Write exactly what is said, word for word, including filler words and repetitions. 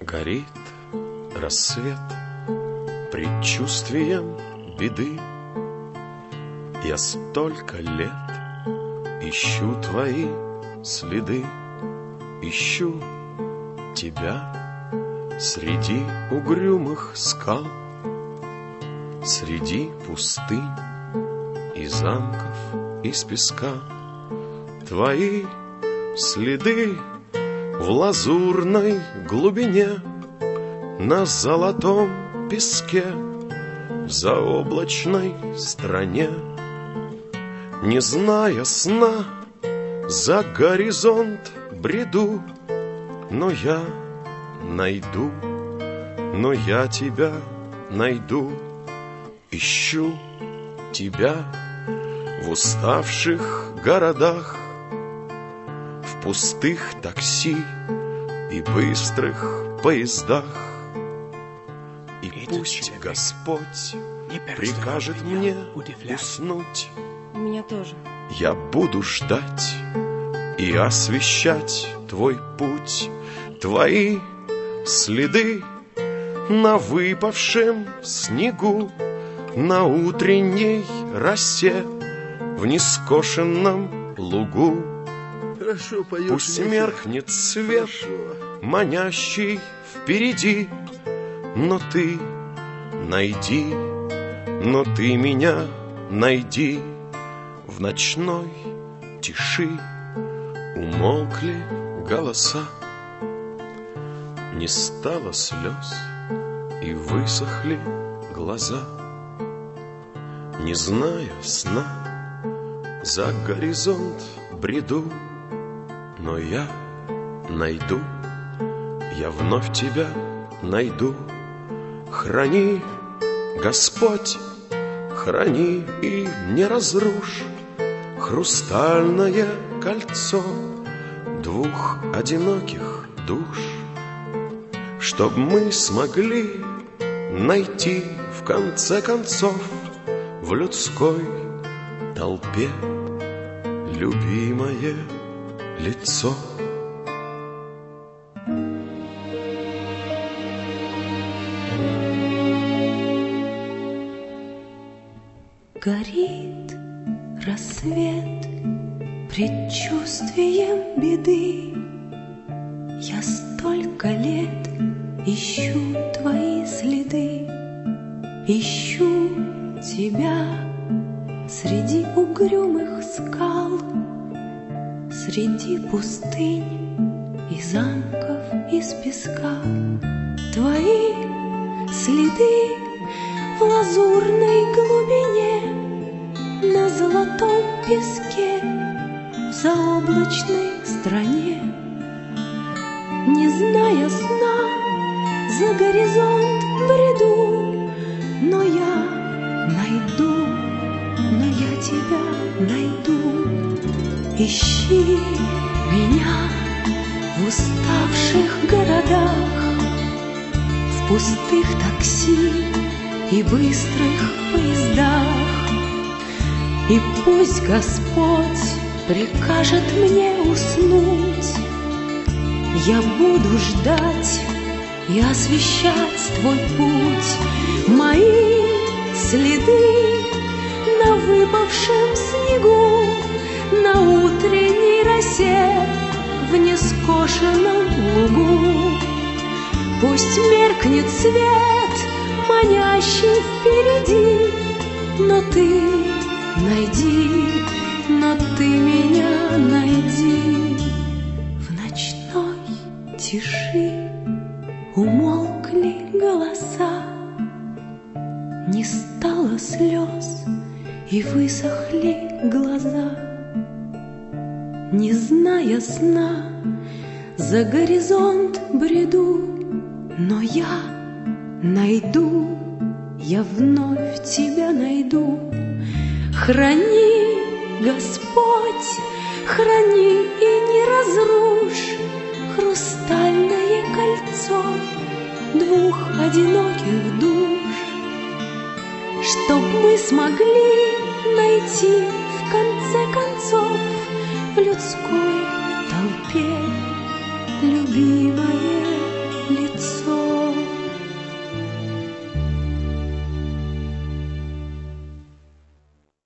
Горит рассвет предчувствием беды. Я столько лет ищу твои следы, ищу тебя среди угрюмых скал, среди пустынь и замков из песка. Твои следы в лазурной глубине, на золотом песке, в заоблачной стране. Не зная сна, за горизонт бреду, но я найду, но я тебя найду. Ищу тебя в уставших городах, в пустых такси и быстрых поездах. И, и пусть Господь прикажет мне уснуть, меня тоже. Я буду ждать и освещать твой путь, твои следы на выпавшем снегу, на утренней росе, в нескошенном лугу. Хорошо поешь, пусть меркнет свет, хорошо, манящий впереди, но ты найди, но ты меня найди. В ночной тиши умолкли голоса, не стало слез и высохли глаза. Не зная сна, за горизонт бреду, но я найду, я вновь тебя найду. Храни, Господь, храни и не разрушь хрустальное кольцо двух одиноких душ, чтоб мы смогли найти в конце концов в людской толпе любимое лицо. Горит рассвет предчувствием беды. Я столько лет ищу твои следы, ищу тебя среди угрюмых скал, среди пустынь и замков из песка. Твои следы в лазурной глубине, на золотом песке, в заоблачной стране. Не зная сна, за горизонт бреду, но я найду, но я тебя найду. Ищи меня в уставших городах, в пустых такси и быстрых поездах. И пусть Господь прикажет мне уснуть, я буду ждать и освещать твой путь. Мои следы на выпавшем снегу, на утренней росе, в нескошенном лугу. Пусть меркнет свет, манящий впереди, но ты найди, но ты меня найди. В ночной тиши умолкли голоса, не стало слез и высохли глаза. Не зная сна, за горизонт бреду, но я найду, я вновь тебя найду. Храни, Господь, храни и не разрушь хрустальное кольцо двух одиноких душ, чтоб мы смогли найти в конце концов в людской толпе любимое